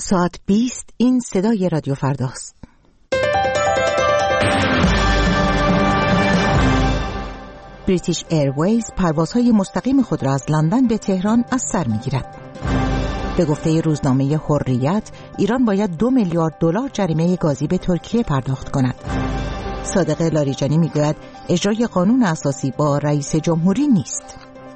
ساعت 20 این صدای رادیو فرداست. بریتیش ایرویز پروازهای مستقیم خود را از لندن به تهران از سر می‌گیرد. به گفته روزنامه حریت، ایران باید 2 میلیارد دلار جریمه گازی به ترکیه پرداخت کند. صادق لاریجانی میگوید اجرای قانون اساسی با رئیس جمهوری نیست.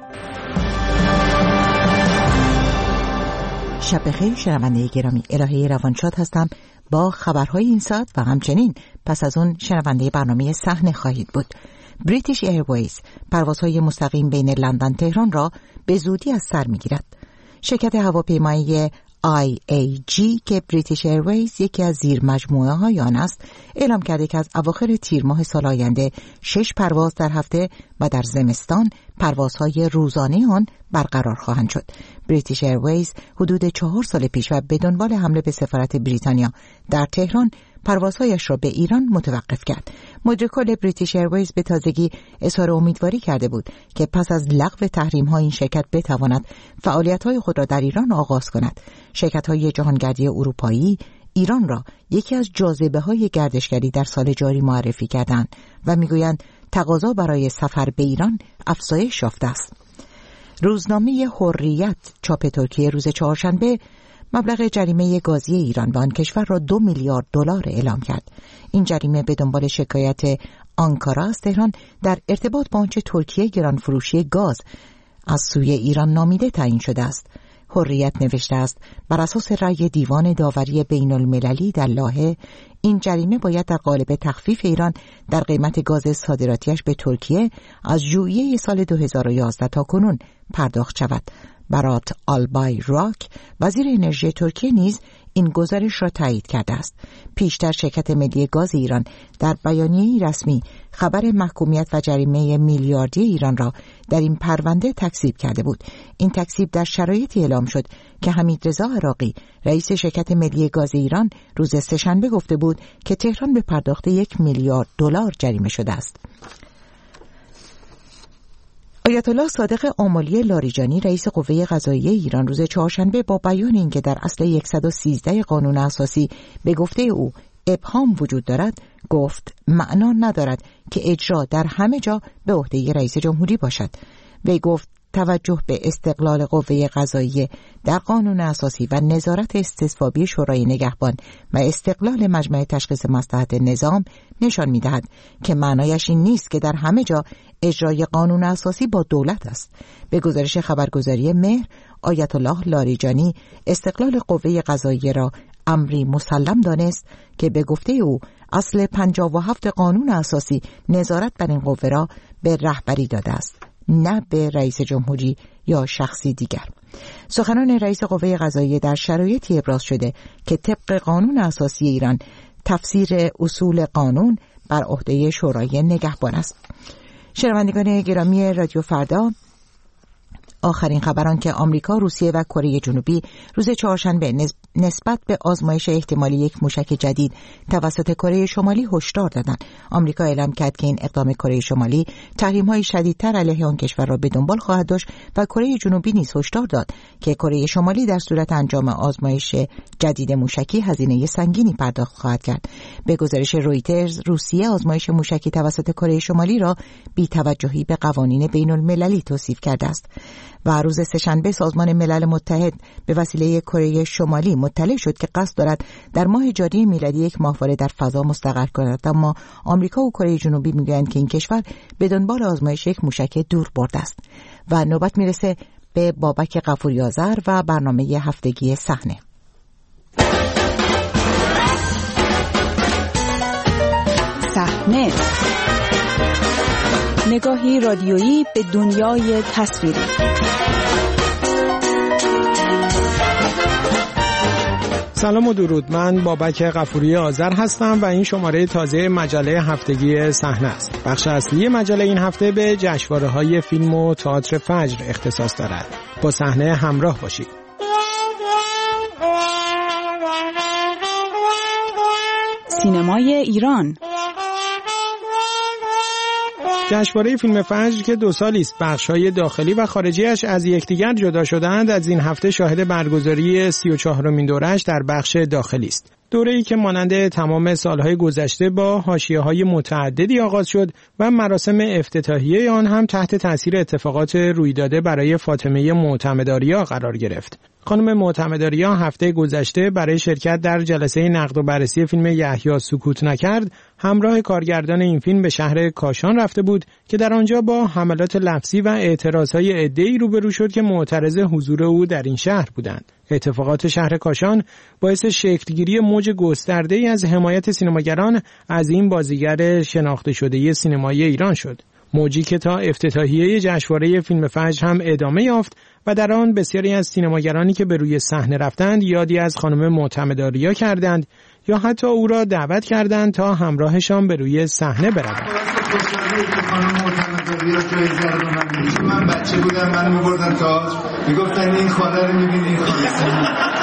شب بخیر شنونده گرامی، الهه روانشاد هستم با خبرهای این ساعت و همچنین پس از اون شنونده برنامه صحنه خواهید بود. بریتیش ایرویز پروازهای مستقیم بین لندن تهران را به زودی از سر میگیرد. شرکت هواپیمایی IAG که بریتیش ایرویز یکی از زیر مجموعه های آن است، اعلام کرده که از اواخر تیر ماه سال آینده 6 پرواز در هفته و در زمستان پروازهای روزانه آن برقرار خواهند شد. بریتیش ایرویز حدود 4 سال پیش و به دنبال حمله به سفارت بریتانیا در تهران پروازهایش را به ایران متوقف کرد. مدیر کل بریتیش ایرویز به تازگی اظهار امیدواری کرده بود که پس از لغو تحریم‌ها این شرکت بتواند فعالیت‌های خود را در ایران آغاز کند. شرکت‌های جهانگردی اروپایی ایران را یکی از جاذبه‌های گردشگری در سال جاری معرفی کردند و می‌گویند تقاضا برای سفر به ایران افزایش یافته است. روزنامه حریت چاپ ترکیه روز چهارشنبه مبلغ جریمه گازی ایران به آن کشور را 2 میلیارد دلار اعلام کرد. این جریمه به دنبال شکایت آنکارا از تهران در ارتباط با آنچه ترکیه گرانفروشی گاز از سوی ایران نامیده تعیین شده است. حریت نوشته است بر اساس رأی دیوان داوری بین المللی در لاهه این جریمه باید در قالب تخفیف ایران در قیمت گاز صادراتیش به ترکیه از ژوئیه سال 2011 تا کنون پرداخت شود. برات آلبای راک وزیر انرژی ترکیه نیز این گزارش را تایید کرده است. پیشتر شرکت ملی گاز ایران در بیانیه‌ای رسمی خبر محکومیت و جریمه میلیاردی ایران را در این پرونده تکذیب کرده بود. این تکذیب در شرایطی اعلام شد که حمیدرضا عراقی رئیس شرکت ملی گاز ایران روز سه‌شنبه گفته بود که تهران به پرداخت 1 میلیارد دلار جریمه شده است. آیت الله صادق آملی لاریجانی رئیس قوه قضاییه ایران روز چهارشنبه با بیان اینکه در اصل 113 قانون اساسی به گفته او ابهام وجود دارد گفت معنا ندارد که اجرا در همه جا به عهده رئیس جمهوری باشد. وی گفت توجه به استقلال قوه قضاییه در قانون اساسی و نظارت استصوابی شورای نگهبان و استقلال مجمع تشخیص مصلحت نظام نشان می‌دهد که معنایش این نیست که در همه جا اجرای قانون اساسی با دولت است. به گزارش خبرگزاری مهر، آیت الله لاریجانی استقلال قوه قضاییه را امری مسلم دانست که به گفته او اصل 57 قانون اساسی نظارت بر این قوه را به رهبری داده است، نه به رئیس جمهوری یا شخصی دیگر. سخنان رئیس قوه قضاییه در شرایطی ابراز شده که طبق قانون اساسی ایران تفسیر اصول قانون بر عهده شورای نگهبان است. شنوندگان گرامی رادیو فردا، آخرین خبران که آمریکا، روسیه و کره جنوبی روز چهارشنبه نسبت به آزمایش احتمالی یک موشک جدید توسط کره شمالی هشدار دادند. آمریکا اعلام کرد که این اقدام کره شمالی تحریم‌های شدیدتر علیه آن کشور را به دنبال خواهد داشت و کره جنوبی نیز هشدار داد که کره شمالی در صورت انجام آزمایش جدید موشکی هزینه سنگینی پرداخت خواهد کرد. به گزارش رویترز، روسیه آزمایش موشکی توسط کره شمالی را بی‌توجهی به قوانین بین‌المللی توصیف کرده است. و روز سه‌شنبه سازمان ملل متحد به وسیله کره شمالی مطلع شد که قصد دارد در ماه جاری میلادی یک ماهواره در فضا مستقر کند، اما آمریکا و کره جنوبی میگویند که این کشور به دنبال آزمایش یک موشک دور برده است. و نوبت میرسه به بابک غفوری آذر و برنامه هفتگی صحنه. صحنه، نگاهی رادیویی به دنیای تصویری. سلام و درود، من بابک غفوری آذر هستم و این شماره تازه مجله هفتگی صحنه است. بخش اصلی مجله این هفته به جشنواره‌های فیلم و تئاتر فجر اختصاص دارد. با صحنه همراه باشید. سینمای ایران، جشنواره فیلم فجر که 2 سالی است بخش‌های داخلی و خارجیش از یکدیگر جدا شده‌اند، از این هفته شاهد برگزاری 34مین دوره‌اش در بخش داخلی است. دوره‌ای که مانند تمام سالهای گذشته با حاشیه‌های متعددی آغاز شد و مراسم افتتاحیه آن هم تحت تاثیر اتفاقات رویداده برای فاطمه معتمدآریا قرار گرفت. خانم معتمدآریا هفته گذشته برای شرکت در جلسه نقد و بررسی فیلم یحیی سکوت نکرد همراه کارگردان این فیلم به شهر کاشان رفته بود که در آنجا با حملات لفظی و اعتراضهای عده‌ای روبرو شد که معترض حضور او در این شهر بودند. اتفاقات شهر کاشان باعث شکلگیری موج گسترده‌ای از حمایت سینماگران از این بازیگر شناخته شده سینمایی ایران شد. موجی که تا افتتاحیه جشنواره فیلم فجر هم ادامه یافت و در آن بسیاری از سینماگرانی که به روی صحنه رفتند یادی از خانم معتمدآریا کردند یا حتی او را دعوت کردند تا همراهشان به روی صحنه بروند. من بچه بودم، من می‌بردم تئاتر، میگفتن این خانه رو می‌بینی این خانه.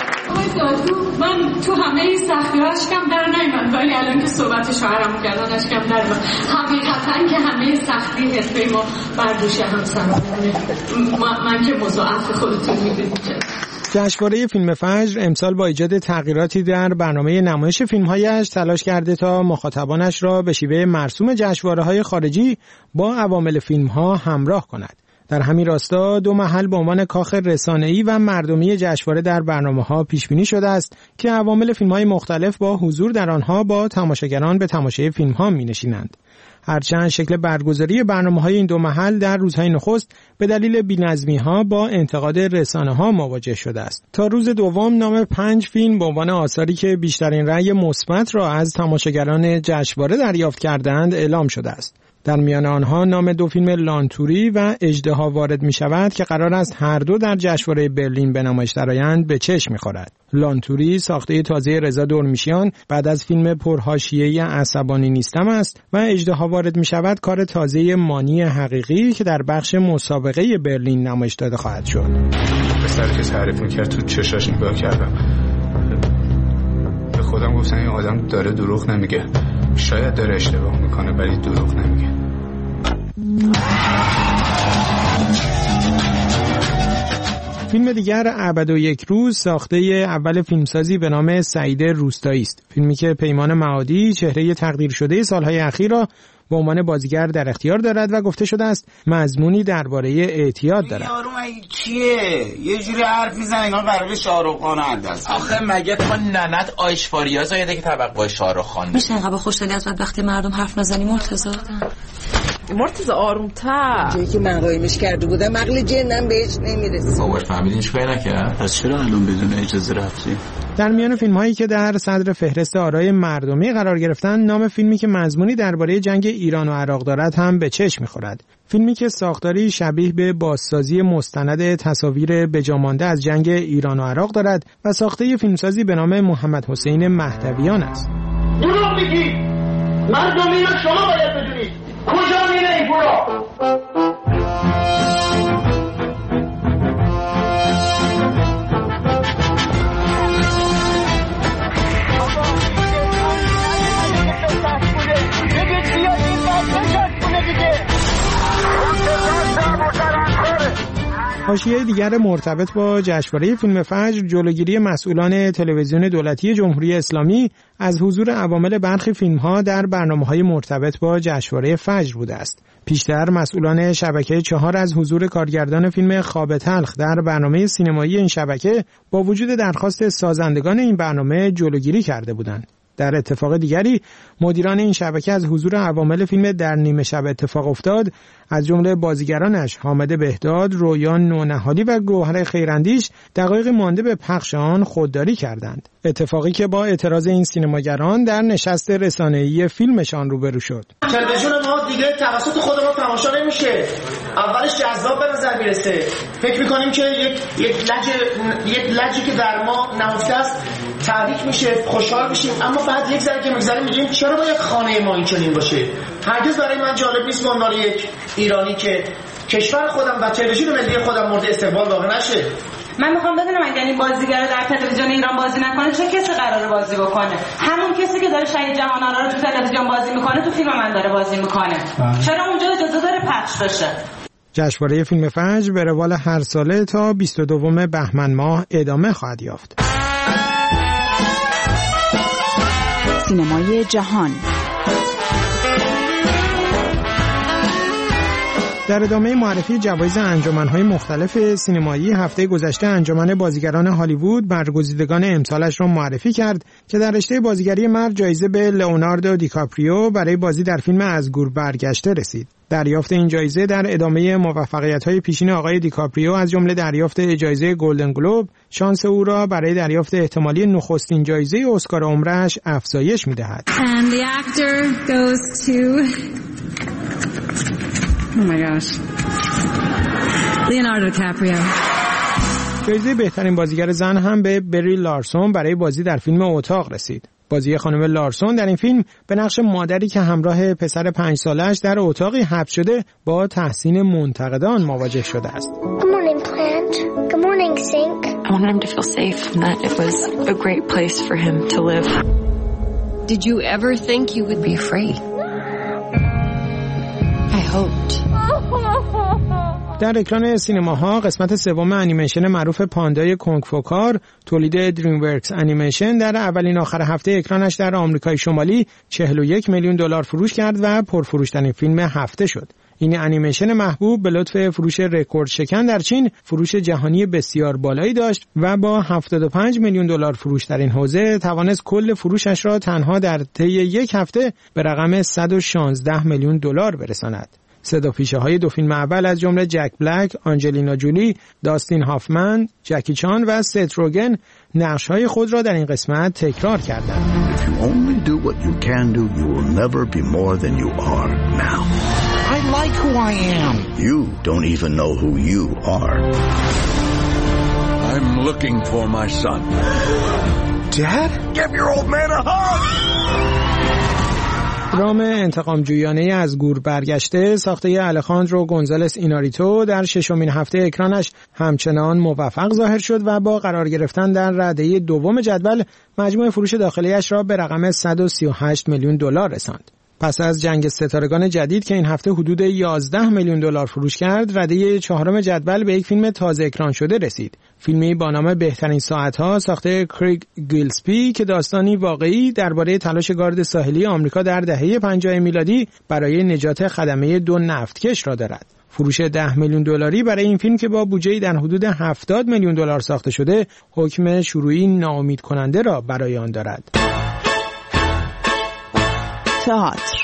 من تو همه این سختی‌ها اشکم در نیامد، ولی الان که صحبت شاعرم کردن اشکم در اومد. حقیقتاً که همه سختی حرفه ما بر دوش همسرانمونه. من که مضاعف خودتون می‌دونید. جشنواره فیلم فجر امسال با ایجاد تغییراتی در برنامه نمایش فیلم‌هایش تلاش کرده تا مخاطبانش را به شیوه مرسوم جشنواره‌های خارجی با عوامل فیلم‌ها همراه کند. در همین راستا 2 محل به عنوان کاخ رسانه‌ای و مردمی جشنواره در برنامه‌ها پیش‌بینی شده است که عوامل فیلم‌های مختلف با حضور در آنها با تماشاگران به تماشای فیلم‌ها می‌نشینند. هرچند شکل برگزاری برنامه‌های این 2 محل در روزهای نخست به دلیل بی‌نظمی‌ها با انتقاد رسانه‌ها مواجه شده است. تا روز دوم نام 5 فیلم به عنوان آثاری که بیشترین رأی مثبت را از تماشاگران جشنواره دریافت کردند اعلام شده است. در میان آنها نام 2 فیلم لانتوری و اژدها وارد می شود که قرار است هر دو در جشنواره برلین به نمایش درآیند به چشم می خورد. لانتوری ساخته تازه رضا دورمیشیان بعد از فیلم پرحاشیه‌ای عصبانی نیستم است و اژدها وارد می شود کار تازه مانی حقیقی که در بخش مسابقه برلین نمایش داده خواهد شد. پسری که تعریف می‌کرد تو چشاش نگاه کردم. به خودم گفتم این آدم داره دروغ نمیگه. شاید داره اشتباه میکنه ولی دروغ نمیگه. فیلم دیگر ابد و یک روز ساخته اول فیلمسازی به نام سعید روستایی است. فیلمی که پیمان معادی چهره تقدیر شده سالهای اخیر را به عنوان بازیگر در اختیار دارد و گفته شده است مضمونی درباره اعتیاد دارد. یارو کیه؟ یه جوری حرف میزنه انگار قراره شاهرخ خان انداز. آخه مگه تو ننت آیشواریا زایده که طبق با شاهرخ خان میشه انقدر خوشحالی از وقتی مردم حرف نزنی مرتضی آروم‌تر. جایی که من قایمش کرده بودم عقل جنم بهش نمیرسه. باباش فهمیدین چیکار نکرد؟ پس چرا الان بدون اجازه رفتی؟ در میان فیلم‌هایی که در صدر فهرست آرای مردمی قرار گرفتن نام فیلمی که مضمونی درباره جنگ ایران و عراق دارد هم به چشم می‌خورد. فیلمی که ساختاری شبیه به بازسازی مستند تصاویر بجامانده از جنگ ایران و عراق دارد و ساخته فیلمسازی به نام محمد حسین مهدویان است. دروغ میگی. مردم ایران شما باید بدونید کجا میره این پولا. حاشیه دیگر مرتبط با جشنواره فیلم فجر جلوگیری مسئولان تلویزیون دولتی جمهوری اسلامی از حضور عوامل برخی فیلم‌ها در برنامه‌های مرتبط با جشنواره فجر بوده است. پیشتر مسئولان شبکه 4 از حضور کارگردان فیلم خواب تلخ در برنامه سینمایی این شبکه با وجود درخواست سازندگان این برنامه جلوگیری کرده بودند. در اتفاق دیگری مدیران این شبکه از حضور عوامل فیلم در نیمه شب اتفاق افتاد از جمله بازیگرانش حامد بهداد، رویان نونهالی و گوهر خیراندیش دقایق مانده به پخش آن خودداری کردند. اتفاقی که با اعتراض این سینماگران در نشست رسانه‌ای فیلمشان روبرو شد. تلویزیون ما دیگه توسط خود ما تماشا نمیشه. اولش جذاب به نظر میرسه. فکر می‌کنیم که یک لجی که در ما نهفته است تحریک میشه، خوشحال میشیم، اما بعد یک ذره که میگذره میگیم چرا باید خانه ما این چنین باشه؟ هرگز برای من جالب نیست به عنوان یک ایرانی که کشور خودم و تلویزیون ملی خودم مورد استقبال واقع نشه. من میخوام بدونم اگر این بازیگر در تلویزیون ایران بازی نکنه چه کسی قراره بازی بکنه؟ همون کسی که داره شهید جهان‌آرا رو تو تلویزیون بازی میکنه تو فیلم من داره بازی میکنه. چرا اونجا اجازه داره پخش بشه؟ جشنواره فیلم فجر به روال هر ساله تا 22 بهمن ماه ادامه خواهد یافت. سینمای جهان. در ادامه معرفی جوایز انجمن‌های مختلف سینمایی، هفته گذشته انجمن بازیگران هالیوود برگزیدگان امسالش را معرفی کرد که در رشته بازیگری مرد جایزه به لئوناردو دیکاپریو برای بازی در فیلم از گور برگشته رسید. دریافت این جایزه در ادامه موفقیت‌های پیشین آقای دیکاپریو از جمله دریافت جایزه گلدن گلوب، شانس او را برای دریافت احتمالی نخستین جایزه اسکار عمرش افزایش می‌دهد. And the actor goes to Oh my gosh. Leonardo DiCaprio. جایزه بهترین بازیگر زن هم به بری لارسون برای بازی در فیلم اتاق رسید. بازی خانم لارسون در این فیلم به نقش مادری که همراه پسر 5 سالش در اتاقی حبس شده با تحسین منتقدان مواجه شده است. Good morning, plant. Good morning, sink. I wanted him to feel safe and that it was a great place for him to live. Did you ever think you would be free? I hoped. در اکران سینماها قسمت سوم انیمیشن معروف پاندای کنگ فو کار تولید دریم ورکس انیمیشن در اولین آخر هفته اکرانش در آمریکای شمالی 41 میلیون دلار فروش کرد و پرفروشترین فیلم هفته شد. این انیمیشن محبوب به لطف فروش رکورد شکن در چین فروش جهانی بسیار بالایی داشت و با 75 میلیون دلار فروش در این حوزه توانست کل فروشش را تنها در طی یک هفته به رقم 116 میلیون دلار برساند. صداپیشه‌های دو فیلم اول از جمله جک بلک، آنجلینا جولی، داستین هافمن، جکی چان و ست روگن نقش‌های خود را در این قسمت تکرار کردند. If you only do what you can do, you will never be more than you are now. I like who I am. You don't even know who you are. I'm looking for my son. Dad? Give your old man a hug! درام انتقام جویانه از گور برگشته ساخته الخاندرو گونزالس ایناریتو در ششمین هفته اکرانش همچنان موفق ظاهر شد و با قرار گرفتن در رده دوم جدول مجموع فروش داخلیش را به رقم 138 میلیون دلار رساند. پس از جنگ ستارگان جدید که این هفته حدود 11 میلیون دلار فروش کرد، رده چهارم جدول به یک فیلم تازه اکران شده رسید. فیلمی با نام بهترین ساعت‌ها ساخته کریگ گیلسپی که داستانی واقعی درباره تلاش گارد ساحلی آمریکا در دهه 50 میلادی برای نجات خدمه 2 نفتکش را دارد. فروش 10 میلیون دلاری برای این فیلم که با بودجه‌ای در حدود 70 میلیون دلار ساخته شده، حکم شروعی ناامید کننده را برای آن دارد. تئاتر.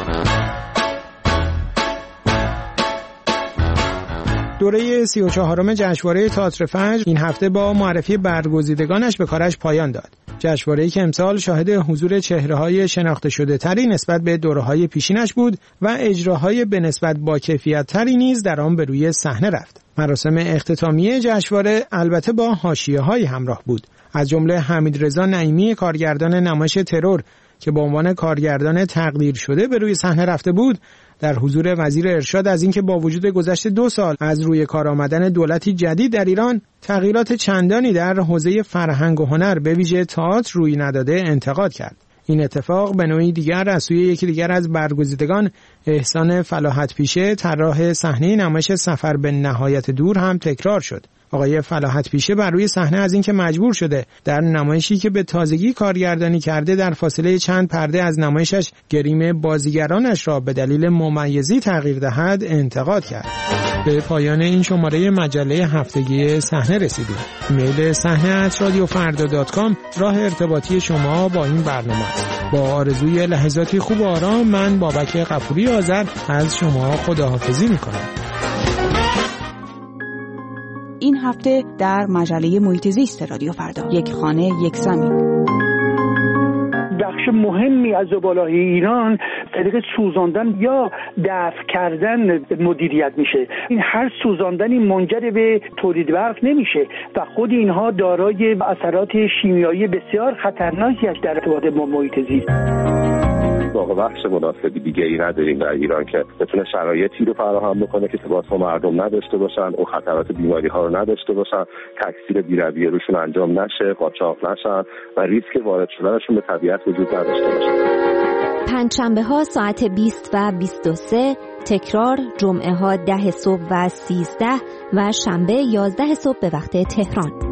دوره 34م جشنواره تئاتر فجر این هفته با معرفی برگزیدگانش به کارش پایان داد. جشنواره‌ای که امسال شاهد حضور چهره‌های شناخته شده تری نسبت به دوره‌های پیشینش بود و اجراهای به نسبت با کیفیت تری نیز در آن به روی صحنه رفت. مراسم اختتامیه جشنواره البته با حاشیه‌های همراه بود. از جمله حمیدرضا نعیمی کارگردان نمایش ترور که به عنوان کارگردان تقدیر شده به روی صحنه رفته بود، در حضور وزیر ارشاد از اینکه با وجود گذشت 2 سال از روی کار آمدن دولتی جدید در ایران تغییرات چندانی در حوزه فرهنگ و هنر به ویژه تئاتر روی نداده انتقاد کرد. این اتفاق به نوعی دیگر از سوی یکی دیگر از برگزیدگان احسان فلاحت پیشه طراح صحنه نمایش سفر به نهایت دور هم تکرار شد. آقای فلاحت پیشه بر روی صحنه از اینکه مجبور شده در نمایشی که به تازگی کارگردانی کرده در فاصله چند پرده از نمایشش گریم بازیگرانش را به دلیل ممیزی تغییر دهد انتقاد کرد. به پایان این شماره مجله هفتگی صحنه رسیدیم. ایمیل sahne@radiofarda.com راه ارتباطی شما با این برنامه است. با آرزوی لحظاتی خوب و آرام من بابک غفوری آذر از شما خداحافظی می‌کنم. این هفته در مجله محیط زیست رادیو فردا، یک خانه یک زمین. بخش مهمی از زباله‌های ایران طریق سوزاندن یا دفع کردن مدیریت میشه. این هر سوزاندنی منجر به تولید برق نمیشه و خود اینها دارای اثرات شیمیایی بسیار خطرناکی است در ارتباط با محیط زیست. واقع بخش مناسبی دیگه ای نداریم در ایران که بتونه شرایطی رو فراهم بکنه که لباس‌ها مردم نداشته باشن، او خطرات بیماری ها رو نداشته باشن، تکثیر بی‌رویه روشون انجام نشه، قاچاق نشن و ریسک وارد شدنشون به طبیعت وجود نداشته باشه. پنجشنبه ها ساعت 20 و 23، تکرار جمعه ها 10 صبح و 13 و شنبه 11 صبح به وقت تهران.